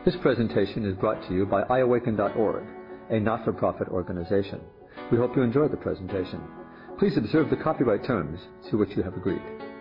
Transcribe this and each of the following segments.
This presentation is brought to you by iAwaken.org, a not-for-profit organization. We hope you enjoy the presentation. Please observe the copyright terms to which you have agreed.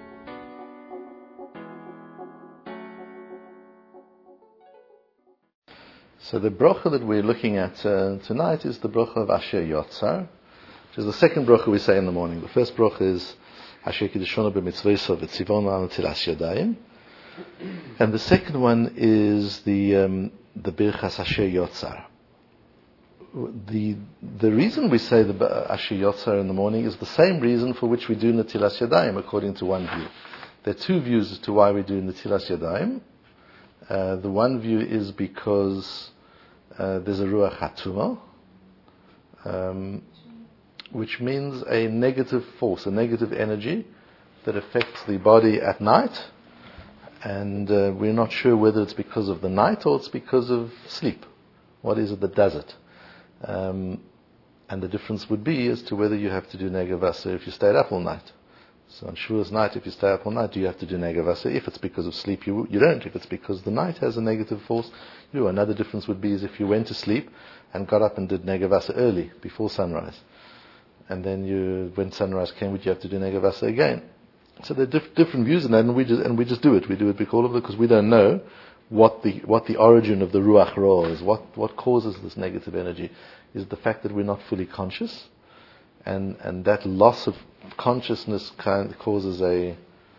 So the bracha that we're looking at tonight is the bracha of Asher Yotzar, which is the second bracha we say in the morning. The first bracha is Asher Kiddushonu b'mitzvosov v'tzivonu al netilas yadayim, and the second one is the Birchas Asher Yotzar. The reason we say the Asher Yotzar in the morning is the same reason for which we do Netilas Yadayim, according to one view. There are two views as to why we do Netilas Yadayim. The one view is because there's a Ruach HaTumah, which means a negative force, a negative energy that affects the body at night, and we're not sure whether it's because of the night or it's because of sleep. What is it that does it? And the difference would be as to whether you have to do Negavasa if you stayed up all night. So on Shavuos night, if you stay up all night, do you have to do Negavasa? If it's because of sleep, you don't. If it's because the night has a negative force, you do. Another difference would be is if you went to sleep and got up and did Negavasa early, before sunrise. And then when sunrise came, would you have to do Negavasa again? So there are different views in that, and we just do it. We do it because we don't know what the origin of the Ruach Ra is. What causes this negative energy is the fact that we're not fully conscious, and that loss of consciousness causes a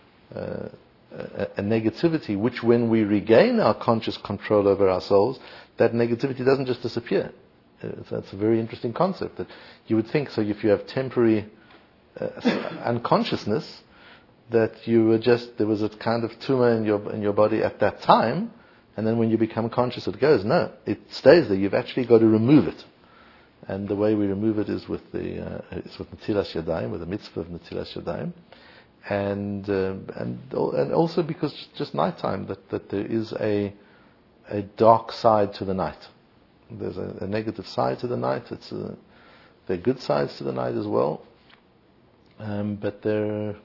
negativity, which when we regain our conscious control over ourselves, that negativity doesn't just disappear. That's a very interesting concept that you would think. So if you have temporary unconsciousness, that there was a kind of tumor in your body at that time, and then when you become conscious it goes. No, it stays there. You've actually got to remove it. And the way we remove it is with Netilas Yadayim, with the mitzvah of Netilas Yadayim, and also because just nighttime, that there is a dark side to the night. There's a negative side to the night. There are good sides to the night as well, but there's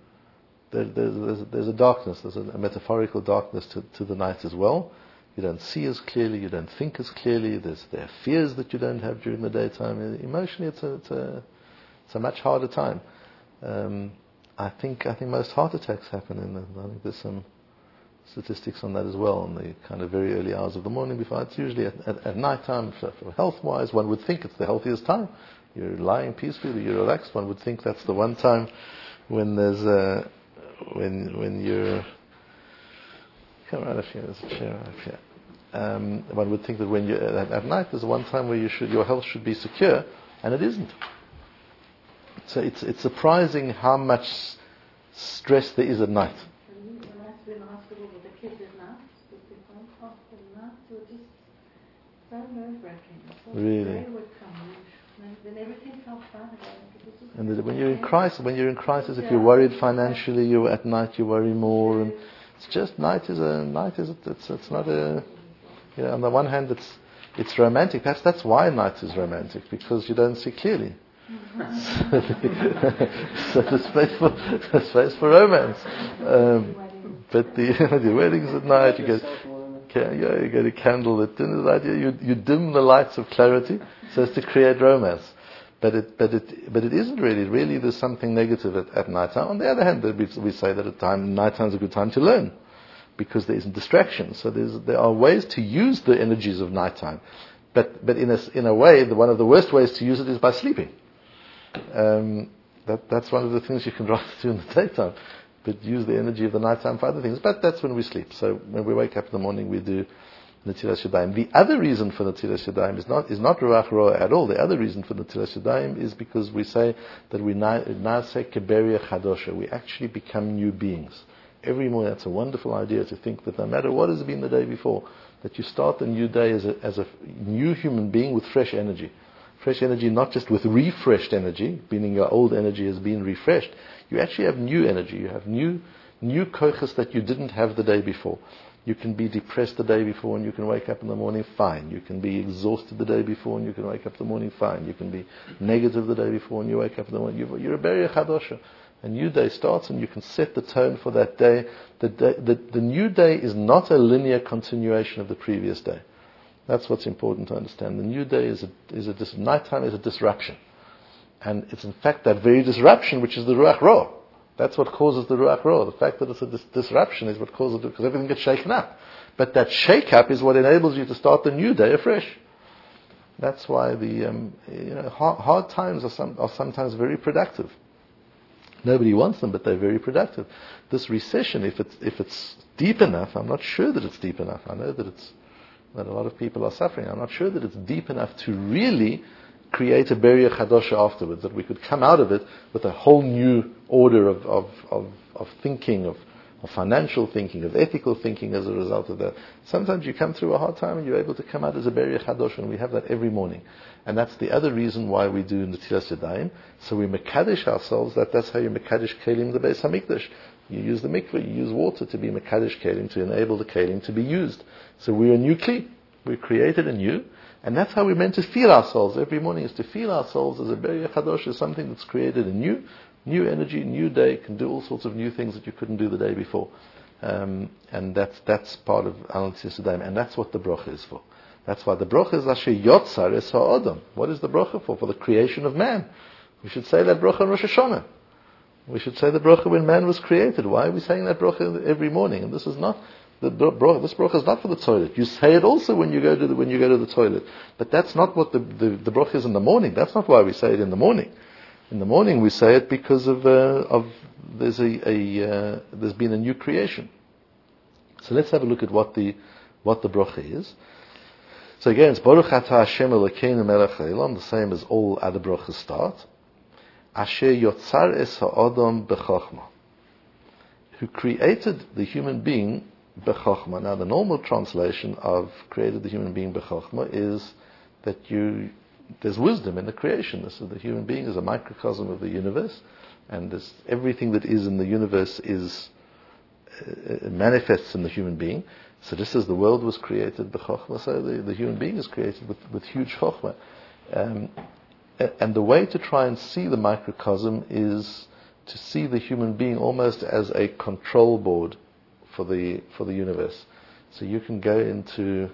a darkness. There's a metaphorical darkness to the night as well. You don't see as clearly, you don't think as clearly. There are fears that you don't have during the daytime. Emotionally, it's a much harder time. I think most heart attacks happen I think there's some statistics on that as well, in the kind of very early hours of the morning before. It's usually at night time. For health-wise, one would think it's the healthiest time. You're lying peacefully, you're relaxed. One would think that's the one time when there's when you're come right up here. There's a chair right here. One would think that when you're at night, there's one time where your health should be secure, and it isn't. So it's surprising how much stress there is at night. When I used to be in the hospital with the kids at night, after the night, it was just so nerve-wracking. Really. Would come, then everything felt fine again. And when you're in crisis, if you're worried financially, at night you worry more, and it's just it's not a. On the one hand, it's romantic. Perhaps that's why night is romantic, because you don't see clearly. So the space for romance. But the weddings at night, you get a candle lit dinner at night. You dim the lights of clarity so as to create romance. But it isn't really. Really, there's something negative at night time. On the other hand, we say that night time is a good time to learn, because there isn't distraction. So there are ways to use the energies of nighttime, but in a way, one of the worst ways to use it is by sleeping. That's one of the things you can rather do in the daytime, but use the energy of the nighttime for other things. But that's when we sleep. So when we wake up in the morning, we do Netilas Yadayim. The other reason for Netilas Yadayim is not Ruach Ra at all. The other reason for Netilas Yadayim is because we say that we Na'aseh Keberia Chadosha. We actually become new beings. Every morning, that's a wonderful idea, to think that no matter what has been the day before, that you start the new day as a new human being with fresh energy. Fresh energy, not just with refreshed energy, meaning your old energy has been refreshed. You actually have new energy. You have new kochas that you didn't have the day before. You can be depressed the day before and you can wake up in the morning fine. You can be exhausted the day before and you can wake up in the morning fine. You can be negative the day before and you wake up in the morning. You're a Beria Chadosha. A new day starts, and you can set the tone for that day. The new day is not a linear continuation of the previous day. That's what's important to understand. The new day nighttime is a disruption. And it's in fact that very disruption which is the Ruach Ra. That's what causes the Ruach Ra. The fact that it's a disruption is what causes it, because everything gets shaken up. But that shake-up is what enables you to start the new day afresh. That's why hard times are sometimes very productive. Nobody wants them, but they're very productive. This recession, if it's deep enough, I'm not sure that it's deep enough. I know that a lot of people are suffering. I'm not sure that it's deep enough to really create a Beria Chadosha afterwards, that we could come out of it with a whole new order of thinking, of financial thinking, of ethical thinking as a result of that. Sometimes you come through a hard time and you're able to come out as a Beria Chadosha, and we have that every morning. And that's the other reason why we do Netilas Yadayim. So we Mekadesh ourselves, that's how you Mekadesh Kelim the Beis HaMikdash. You use the mikveh, you use water to be Mekadesh Kelim, to enable the Kelim to be used. So we're a new Kli. We created anew. And that's how we're meant to feel ourselves every morning, is to feel ourselves as a Beria Chadosh, as something that's created anew, new energy, new day, can do all sorts of new things that you couldn't do the day before. And that's part of Al Netilas Yadayim. And that's what the bracha is for. That's why the bracha is Asher Yotzar Es HaAdam. What is the bracha for? For the creation of man. We should say that bracha on Rosh Hashanah. We should say the bracha when man was created. Why are we saying that bracha every morning? And this is not... This bracha is not for the toilet. You say it also when you go to the toilet. But that's not what the bracha is in the morning. That's not why we say it in the morning. In the morning we say it because there's been a new creation. So let's have a look at what the bracha is. So again, it's Baruch Atah Hashem Elokeinu Melech Haolam, the same as all other brachas start. Asher Yotzar Es HaAdam B'Chachma, who created the human being B'Chachma. Now, the normal translation of created the human being B'Chachma is that there's wisdom in the creation. So the human being is a microcosm of the universe, and everything that is in the universe manifests in the human being. So just as the world was created B'Chachma, so the human being is created with huge Chachma. And the way to try and see the microcosm is to see the human being almost as a control board for the universe. So you can go into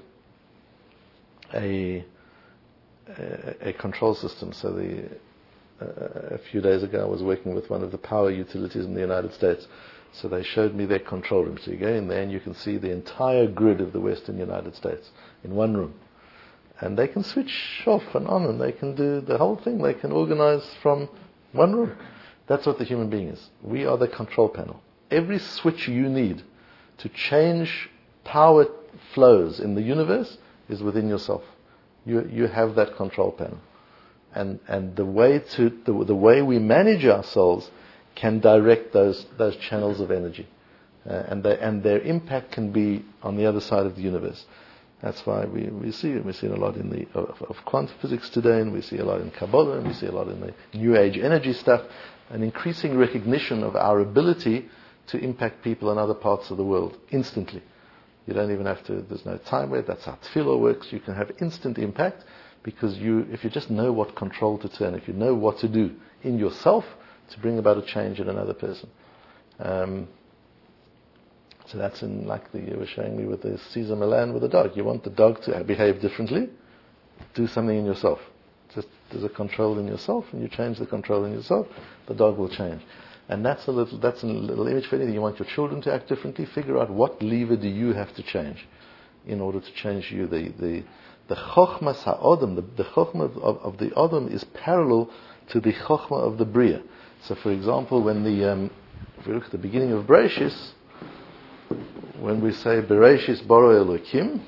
a control system. So a few days ago I was working with one of the power utilities in the United States. So they showed me their control room. So you go in there and you can see the entire grid of the Western United States in one room. And they can switch off and on, and they can do the whole thing. They can organize from one room. That's what the human being is. We are the control panel. Every switch you need to change power flows in the universe is within yourself. You have that control panel. And the way we manage ourselves can direct those channels of energy. And their impact can be on the other side of the universe. That's why we see it. We see it a lot in of quantum physics today, and we see a lot in Kabbalah, and we see a lot in the New Age energy stuff, an increasing recognition of our ability to impact people in other parts of the world instantly. You don't even have to, there's no time wait. That's how tefillah works. You can have instant impact because if you just know what control to turn, if you know what to do in yourself to bring about a change in another person. So that's like you were showing me with the Caesar Milan with the dog. You want the dog to behave differently? Do something in yourself. Just there's a control in yourself, and you change the control in yourself, the dog will change. And that's a little image for anything. You want your children to act differently? Figure out what lever do you have to change in order to change you. The Chochmas HaAdam, the Chochma of the Adam is parallel to the Chochma of the Bria. So for example, if we look at the beginning of Bereshis, when we say Bereshis Bara Elokim,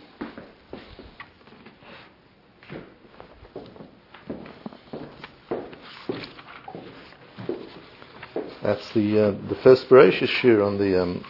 that's the first Bereshis shir on the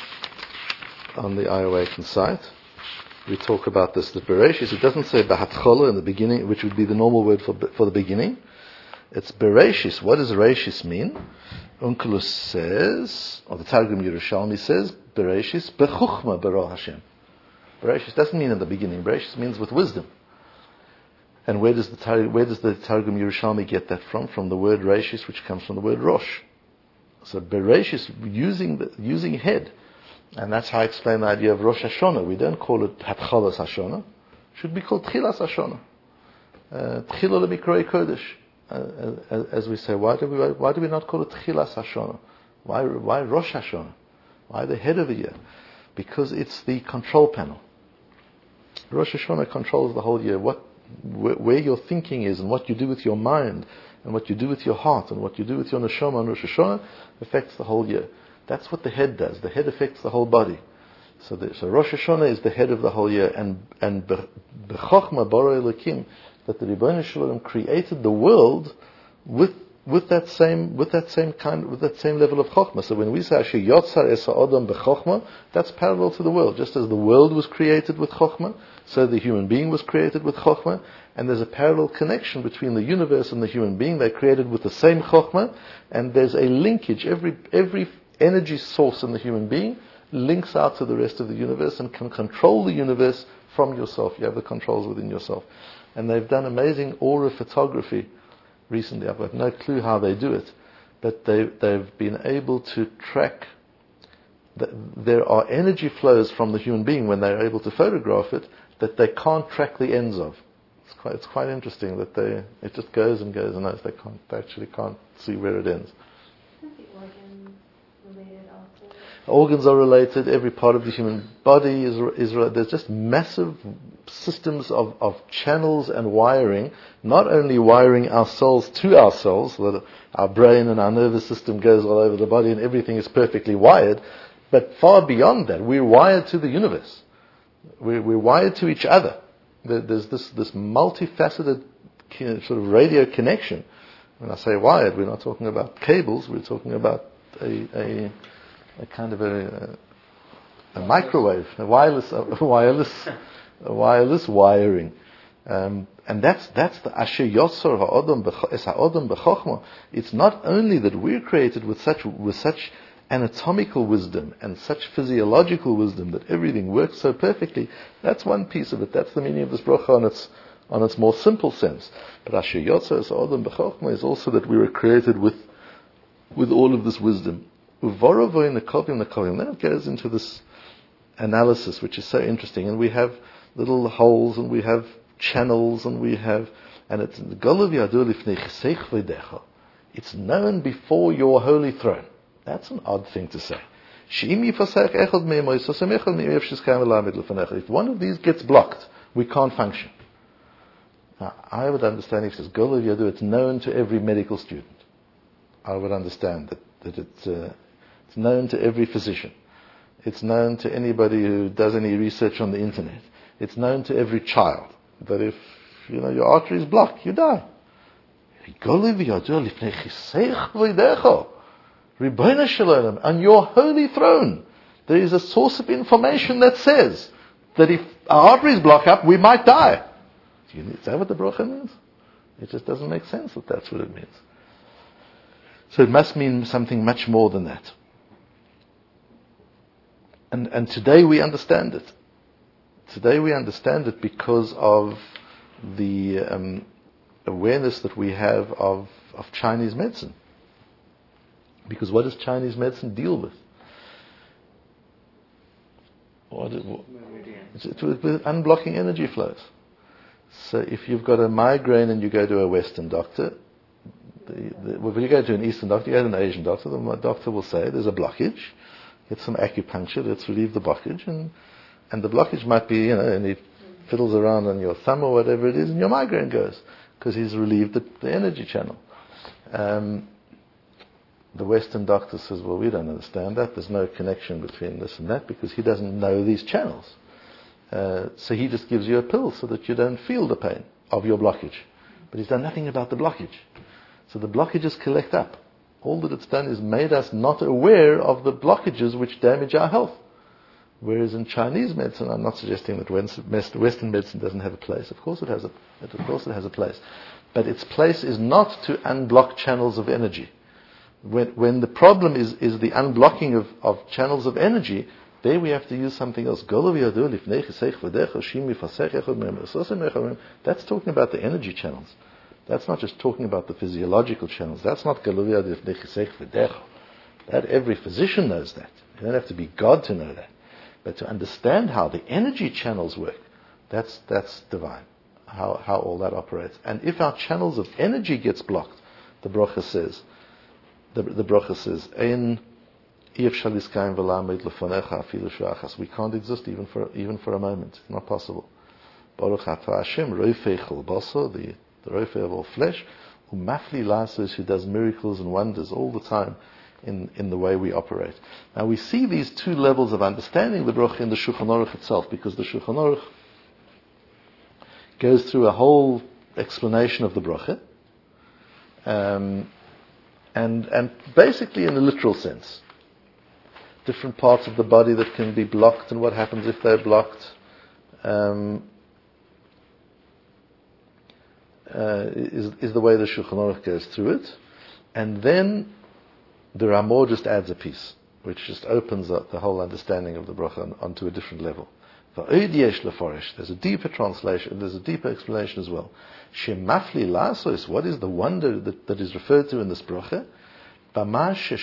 Ayawaken site. We talk about this. The Bereshis, it doesn't say B'Hatchola in the beginning, which would be the normal word for the beginning. It's Bereshis. What does Bereshis mean? Onkelos says, or the Targum Yerushalmi says, Bereshis Bechuchma Bara Hashem. Bereshis doesn't mean in the beginning. Bereshis means with wisdom. And where does the Targum Yerushalmi get that from? From the word Reshis, which comes from the word Rosh. So Bereshis, using head. And that's how I explain the idea of Rosh Hashanah. We don't call it Hatchalas Hashanah. It should be called Tchilas Hashanah. Tchila L'Mikroi Kodesh. As we say, why do we not call it Tchilas Hashanah? Why Rosh Hashanah? Why the head of the year? Because it's the control panel. Rosh Hashanah controls the whole year. Where your thinking is, and what you do with your mind, and what you do with your heart, and what you do with your neshama on Rosh Hashanah affects the whole year. That's what the head does. The head affects the whole body. So Rosh Hashanah is the head of the whole year, and b'chokhmah bara Elokim, that the Rebbeinu Shalom created the world with that same level of chokhmah. So when we say Asher Yotzar Es Ha'adam b'chokhmah, that's parallel to the world. Just as the world was created with chokhmah, so the human being was created with chokhmah, and there's a parallel connection between the universe and the human being. They're created with the same chokhmah, and there's a linkage. Every energy source in the human being links out to the rest of the universe and can control the universe from yourself. You have the controls within yourself. And they've done amazing aura photography recently. I've got no clue how they do it, but they've been able to track there are energy flows from the human being when they're able to photograph it that they can't track the ends of. It's quite interesting that it just goes and goes and goes. They actually can't see where it ends. Isn't the organ related also? Organs are related. Every part of the human body is related. There's just massive systems of channels and wiring. Not only wiring our cells to our cells, so that our brain and our nervous system goes all over the body and everything is perfectly wired, but far beyond that, we're wired to the universe. We're wired to each other. There's this multifaceted sort of radio connection. When I say wired, we're not talking about cables. We're talking about a kind of a microwave, a wireless wiring. And that's the Asher Yotzar Ha'adam b'chokhmah. It's not only that we're created with such anatomical wisdom and such physiological wisdom that everything works so perfectly. That's one piece of it. That's the meaning of this bracha on its more simple sense. But Asher Yotzar Ha'adam b'chokhmah is also that we were created with all of this wisdom. Uvaravo in the kovim. Then it goes into this analysis, which is so interesting. And we have little holes, and we have channels, and it's Golav Yadur Lifnei Chiseich V'Decha. It's known before your holy throne. That's an odd thing to say. If one of these gets blocked, we can't function. Now, I would understand if it says Golav Yadur, it's known to every medical student. I would understand that it's known to every physician. It's known to anybody who does any research on the internet. It's known to every child that if your artery is blocked, you die. On your holy throne, there is a source of information that says that if our arteries block up, we might die. Is that what the bracha means? It just doesn't make sense that that's what it means. So it must mean something much more than that. And today we understand it. Today we understand it because of the awareness that we have of Chinese medicine. Because what does Chinese medicine deal with? It's with unblocking energy flows. So if you've got a migraine and you go to a Western doctor, if you go to an Eastern doctor, you go to an Asian doctor, the doctor will say there's a blockage, get some acupuncture, let's relieve the blockage, and the blockage might be, and he fiddles around on your thumb or whatever it is, and your migraine goes, because he's relieved the energy channel. The Western doctor says, well, we don't understand that. There's no connection between this and that because he doesn't know these channels. So he just gives you a pill so that you don't feel the pain of your blockage. But he's done nothing about the blockage. So the blockages collect up. All that it's done is made us not aware of the blockages which damage our health. Whereas in Chinese medicine, I'm not suggesting that Western medicine doesn't have a place. Of course it has a place. But its place is not to unblock channels of energy. When the problem is the unblocking of channels of energy, there we have to use something else. That's talking about the energy channels. That's not just talking about the physiological channels. That's not That every physician knows that. You don't have to be God to know that. But to understand how the energy channels work, that's divine. How all that operates. And if our channels of energy gets blocked, the bracha says, Ein we can't exist even for a moment. It's not possible. Baruch atah Hashem, Roifei chol basar, the Roifei of all flesh, who mafli lasos, who does miracles and wonders all the time in the way we operate. Now we see these two levels of understanding the bracha in the Shulchan Aruch itself, because the Shulchan Aruch goes through a whole explanation of the bracha, and basically in a literal sense. Different parts of the body that can be blocked and what happens if they're blocked. Is the way the Shulchan Aruch goes through it. And then the Ramah just adds a piece, which just opens up the whole understanding of the bracha onto a different level. There's a deeper translation, there's a deeper explanation as well. Shemafli lasos, what is the wonder that is referred to in this bracha? That the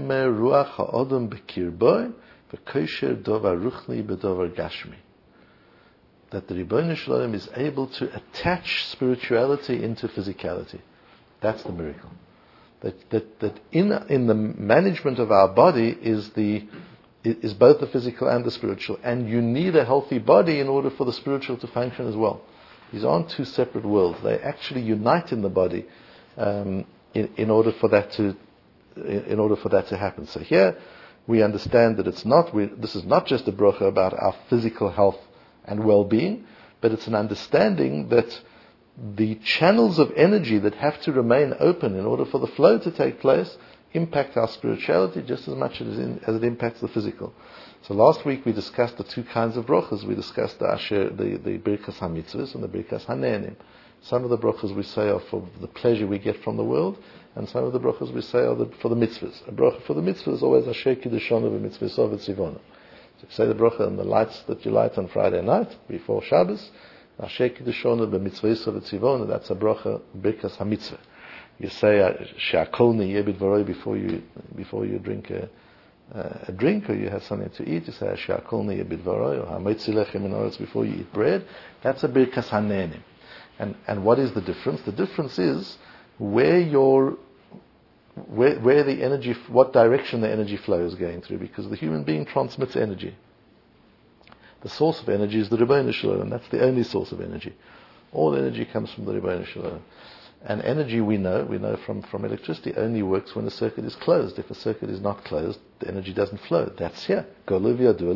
Ribbono Shel Olam is able to attach spirituality into physicality. That's the miracle. That in the management of our body is both the physical and the spiritual, and you need a healthy body in order for the spiritual to function as well. These aren't two separate worlds; they actually unite in the body in order for that to happen. So here we understand that this is not just a bracha about our physical health and well-being, but it's an understanding that the channels of energy that have to remain open in order for the flow to take place impact our spirituality just as much as it impacts the physical. So last week we discussed the two kinds of brachas. We discussed the Birkas HaMitzvahs and the Birkas HaNe'enim. Some of the brachas we say are for the pleasure we get from the world, and some of the brachas we say are for the mitzvahs. A bracha for the mitzvah is always Asher Kiddushonu v'mitzvah v'tzivonu. So if you say the bracha on the lights that you light on Friday night before Shabbos, Asher Kiddushonu v'mitzvah v'tzivonu, that's a bracha, Birkas HaMitzvah. You say She'akol niyeh b'dvaroi before you drink a drink, or you have something to eat. You say She'akol niyeh b'dvaroi, or Hamotzi lechem min haaretz before you eat bread. That's a Birkas HaNe'enim. And what is the difference? The difference is where the energy, what direction the energy flow is going through, because the human being transmits energy. The source of energy is the Ribbono Shel Olam, and that's the only source of energy. All energy comes from the Ribbono Shel Olam. And energy we know from electricity only works when a circuit is closed. If a circuit is not closed, the energy doesn't flow. That's here. There's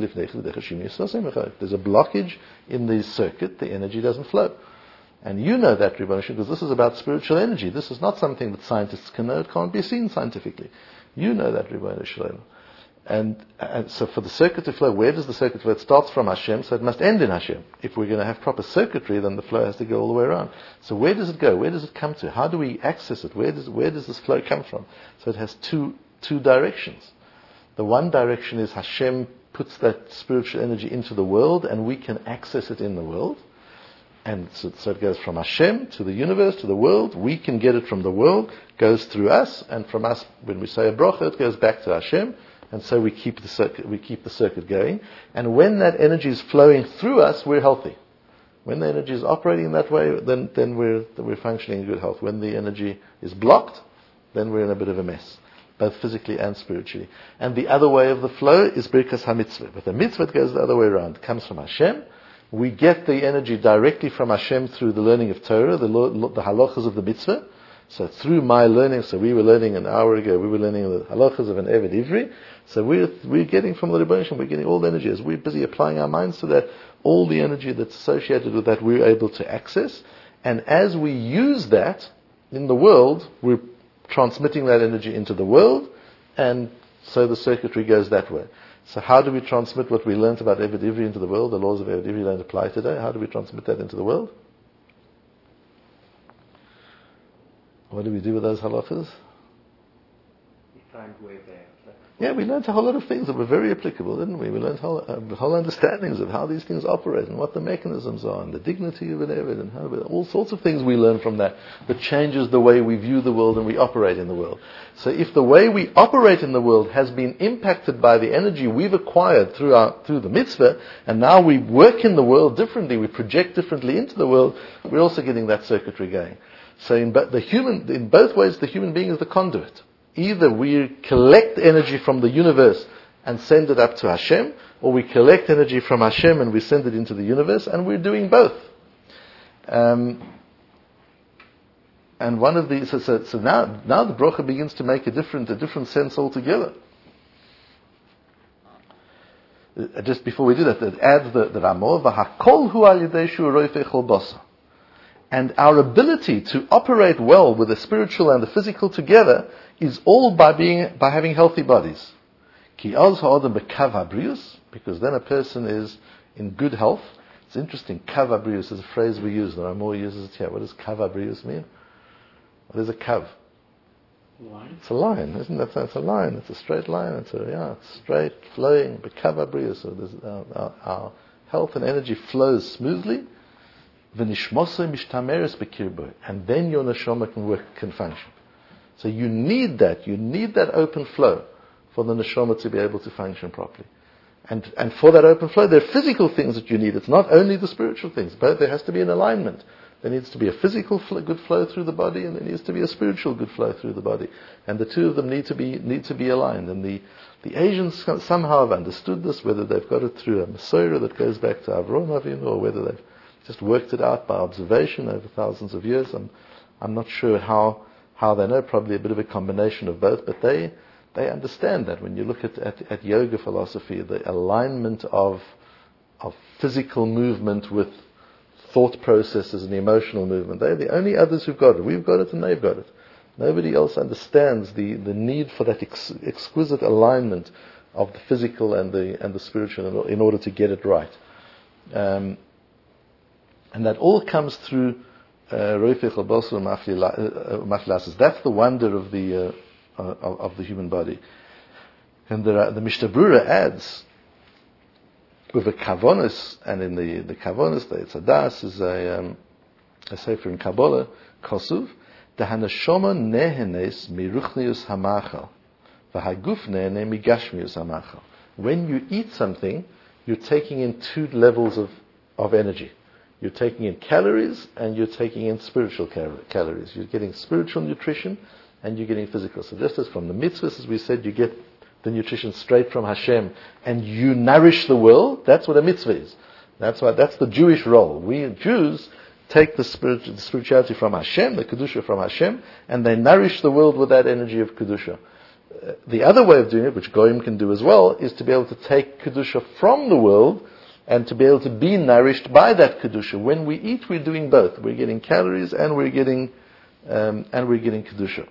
a blockage in the circuit, the energy doesn't flow. And you know that, Ribbono Shel Olam, because this is about spiritual energy. This is not something that scientists can know. It can't be seen scientifically. You know that, Ribbono Shel Olam. And so for the circuit to flow, where does the circuit flow? It starts from Hashem, so it must end in Hashem. If we're going to have proper circuitry, then the flow has to go all the way around. So where does it go? Where does it come to? How do we access it? Where does this flow come from? So it has two directions. The one direction is Hashem puts that spiritual energy into the world, and we can access it in the world. And so it goes from Hashem to the universe, to the world. We can get it from the world, goes through us, and from us, when we say a bracha, it goes back to Hashem. And so we keep the circuit going. And when that energy is flowing through us, we're healthy. When the energy is operating that way, then we're functioning in good health. When the energy is blocked, then we're in a bit of a mess, both physically and spiritually. And the other way of the flow is Birkas HaMitzvah. But the mitzvah goes the other way around. It comes from Hashem. We get the energy directly from Hashem through the learning of Torah, the halachas of the mitzvah. So through my learning, so we were learning an hour ago, we were learning the halachas of an Eved Ivri. So we're getting from the Ribbono Shel Olam, we're getting all the energy. As we're busy applying our minds to that, all the energy that's associated with that, we're able to access. And as we use that in the world, we're transmitting that energy into the world, and so the circuitry goes that way. So how do we transmit what we learned about Eved Ivri into the world? The laws of Eved Ivri don't apply today. How do we transmit that into the world? What do we do with those halachas? We find way there. Yeah, we learned a whole lot of things that were very applicable, didn't we? We learned whole understandings of how these things operate and what the mechanisms are and the dignity of an Eved and how all sorts of things we learn from that changes the way we view the world and we operate in the world. So if the way we operate in the world has been impacted by the energy we've acquired through the mitzvah, and now we work in the world differently, we project differently into the world, we're also getting that circuitry going. So in both ways, the human being is the conduit. Either we collect energy from the universe and send it up to Hashem, or we collect energy from Hashem and we send it into the universe, and we're doing both. And one of these, so now the bracha begins to make a different sense altogether. Just before we do that, it adds the Ramah, v'hakol hu al yedei shu roifei chol basa. And our ability to operate well with the spiritual and the physical together is all by having healthy bodies. Ki oz ha'adam b'kav habrius, because then a person is in good health. It's interesting, kav habrius is a phrase we use, the Ramah uses it here. What does kav habrius mean? What is a kav? Line? It's a line, isn't it? It's a line. It's a straight line. It's straight, flowing. B'kav habrius. So our health and energy flows smoothly. And then your neshama can function. So you need that open flow for the neshama to be able to function properly. And for that open flow, there are physical things that you need. It's not only the spiritual things, but there has to be an alignment. There needs to be a physical good flow through the body, and there needs to be a spiritual good flow through the body. And the two of them need to be aligned. And the Asians somehow have understood this, whether they've got it through a Masorah that goes back to Avraham Avinu, or whether they've just worked it out by observation over thousands of years. I'm not sure how they know, probably a bit of a combination of both, but they understand that when you look at yoga philosophy, the alignment of physical movement with thought processes and emotional movement, they're the only others who've got it. We've got it and they've got it. Nobody else understands the need for that exquisite alignment of the physical and the spiritual in order to get it right. And that all comes through Roifei chol basar u'maflilasos. That's the wonder of the human body. And the Mishnah Berurah adds, with the kavonos, and in the kavonos, the Etzadas is a sefer in Kabbalah, Kosuv, the hanashoma nehenes miruchnius hamachal, v'haguf nehene migashmius hamachal. When you eat something, you're taking in two levels of energy. You're taking in calories and you're taking in spiritual calories. You're getting spiritual nutrition and you're getting physical. So just as from the mitzvahs, as we said, you get the nutrition straight from Hashem and you nourish the world. That's what a mitzvah is. That's the Jewish role. We Jews take the spirituality from Hashem, the Kedusha from Hashem, and they nourish the world with that energy of Kedusha. The other way of doing it, which Goyim can do as well, is to be able to take Kedusha from the world and to be able to be nourished by that Kedusha. When we eat, we're doing both. We're getting calories and we're getting Kedusha.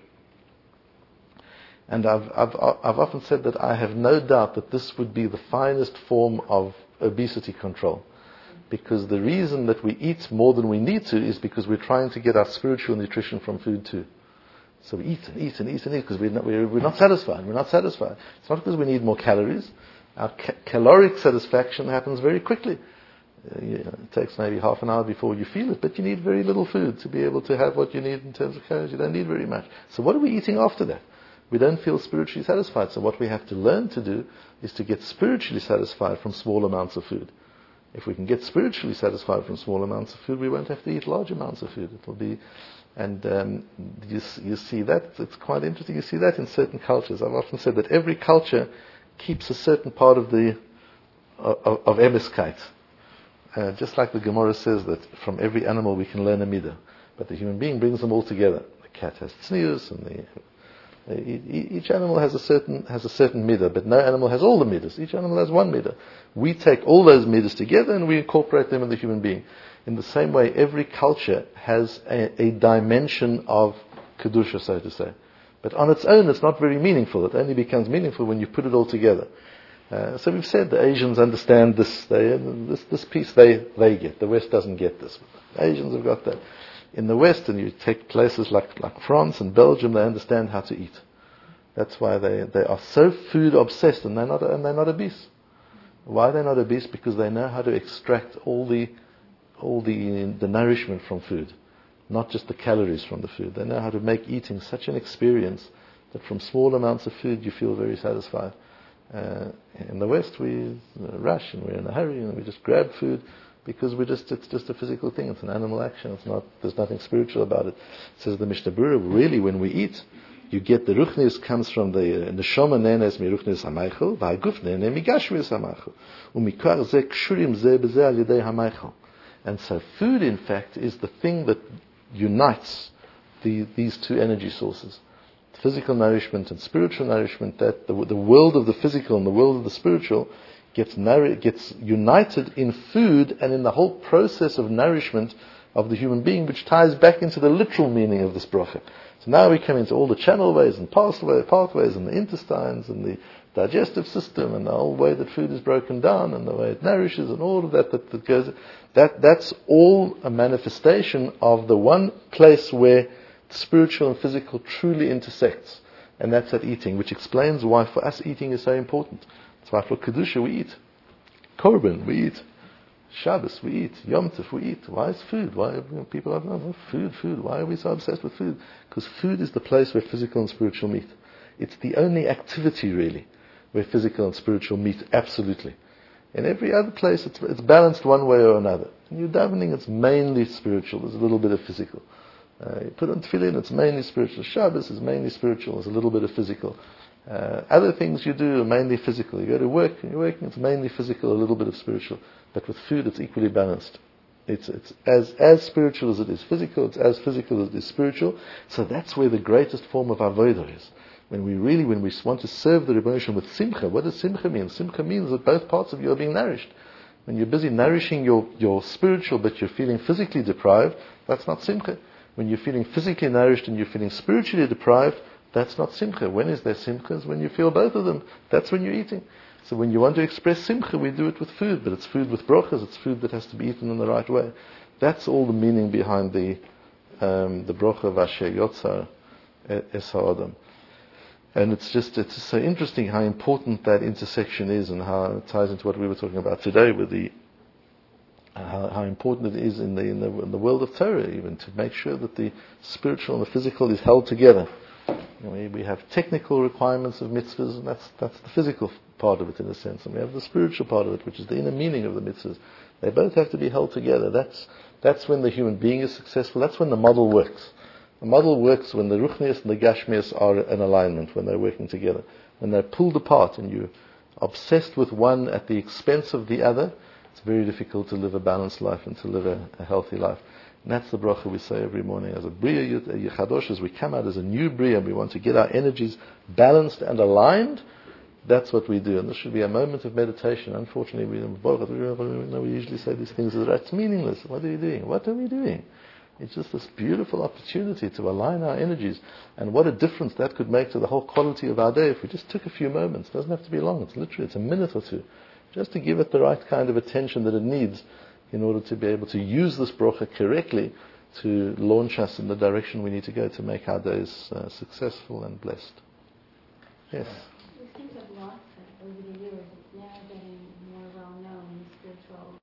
And I've often said that I have no doubt that this would be the finest form of obesity control. Because the reason that we eat more than we need to is because we're trying to get our spiritual nutrition from food too. So we eat and eat and eat and eat because we're not satisfied. We're not satisfied. It's not because we need more calories. Our caloric satisfaction happens very quickly. It takes maybe half an hour before you feel it, but you need very little food to be able to have what you need in terms of calories. You don't need very much. So what are we eating after that? We don't feel spiritually satisfied. So what we have to learn to do is to get spiritually satisfied from small amounts of food. If we can get spiritually satisfied from small amounts of food, we won't have to eat large amounts of food. It'll be, and you see that. It's quite interesting. You see that in certain cultures. I've often said that every culture keeps a certain part of Ebbeskeit. Just like the Gemara says that from every animal we can learn a midah, but the human being brings them all together. The cat has tznius, and each animal has a certain midah, but no animal has all the midahs. Each animal has one midah. We take all those midahs together and we incorporate them in the human being. In the same way, every culture has a dimension of kedusha, so to say. But on its own, it's not very meaningful. It only becomes meaningful when you put it all together. So we've said the Asians understand this. This piece they get. The West doesn't get this. The Asians have got that. In the West, and you take places like France and Belgium, they understand how to eat. That's why they are so food obsessed, and they're not obese. Why are they not obese? Because they know how to extract all the nourishment from food, not just the calories from the food. They know how to make eating such an experience that from small amounts of food you feel very satisfied. In the West we rush and we're in a hurry and we just grab food because it's just a physical thing. It's an animal action. There's nothing spiritual about it. Says the Mishnah Berurah, really when we eat, you get the ruchnis comes from the neshama nenes mi ruchnis hamaychel, v'haguf nene mi gashmis hamaychel, u'mikar ze kshurim ze b'ze al yedei hamaychel. And so food, in fact, is the thing that unites these two energy sources. Physical nourishment and spiritual nourishment, that the world of the physical and the world of the spiritual gets united in food and in the whole process of nourishment of the human being, which ties back into the literal meaning of this bracha. So now we come into all the channelways and pathways and the intestines and the digestive system and the whole way that food is broken down and the way it nourishes and all of that goes. That's all a manifestation of the one place where spiritual and physical truly intersects, and that's at eating, which explains why for us eating is so important. That's why for Kedusha we eat, Korban we eat, Shabbos we eat, Yom Tov we eat. Why is food? Why people have food? Why are we so obsessed with food? Because food is the place where physical and spiritual meet. It's the only activity really where physical and spiritual meet absolutely. In every other place it's balanced one way or another. In your davening it's mainly spiritual, there's a little bit of physical. You put on tefillin, it's mainly spiritual. Shabbos is mainly spiritual, there's a little bit of physical. Other things you do are mainly physical. You go to work and you're working, it's mainly physical, a little bit of spiritual. But with food it's equally balanced. It's as spiritual as it is physical, it's as physical as it is spiritual. So that's where the greatest form of avodah is. When we want to serve the Rebbeinu Shalom with simcha, what does simcha mean? Simcha means that both parts of you are being nourished. When you're busy nourishing your spiritual but you're feeling physically deprived, that's not simcha. When you're feeling physically nourished and you're feeling spiritually deprived, that's not simcha. When is there simcha? Is when you feel both of them. That's when you're eating. So when you want to express simcha, we do it with food, but it's food with brachas. It's food that has to be eaten in the right way. That's all the meaning behind the bracha of Asher Yotzar Es HaAdam. And it's just so interesting how important that intersection is and how it ties into what we were talking about today with how important it is in the world of Torah, even to make sure that the spiritual and the physical is held together. We have technical requirements of mitzvahs, and that's the physical part of it in a sense, and we have the spiritual part of it, which is the inner meaning of the mitzvahs. They both have to be held together. That's when the human being is successful. That's when the model works. The model works when the ruchnius and the gashmius are in alignment, when they're working together. When they're pulled apart and you're obsessed with one at the expense of the other, it's very difficult to live a balanced life and to live a healthy life. And that's the bracha we say every morning. As a Bria Yechadosh, as we come out as a new Bria, we want to get our energies balanced and aligned. That's what we do. And this should be a moment of meditation. Unfortunately, we usually say these things that it's meaningless. What are you doing? What are we doing? It's just this beautiful opportunity to align our energies. And what a difference that could make to the whole quality of our day if we just took a few moments. It doesn't have to be long. It's a minute or two. Just to give it the right kind of attention that it needs in order to be able to use this bracha correctly to launch us in the direction we need to go to make our days successful and blessed. Yes? We seem to have lost that over the years.